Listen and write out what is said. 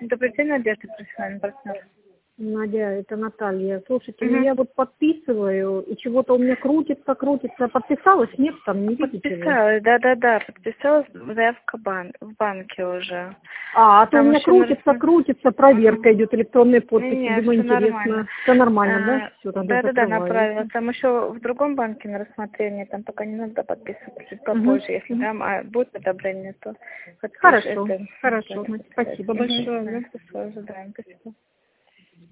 Добрый день, Надежда, профессиональный партнер. Надя, это Наталья. Слушайте, ну я вот подписываю, и чего-то у меня крутится. Подписалась? Нет, там не видите вы? Подписалась, да, подписалась, заявка в банке уже. А то у Там меня еще крутится, проверка идет, электронной подписи. Нет, Думаю, все нормально. интересно. Все нормально, да? Все, тогда Да, закрываю. направила. Там еще в другом банке на рассмотрение, там пока не надо подписывать, чуть Мгм, попозже. Если мгм. там будет одобрение, то подпишешь. Хорошо, Это, хорошо. Спасибо большое. Да. Спасибо, ожидаем. Спасибо.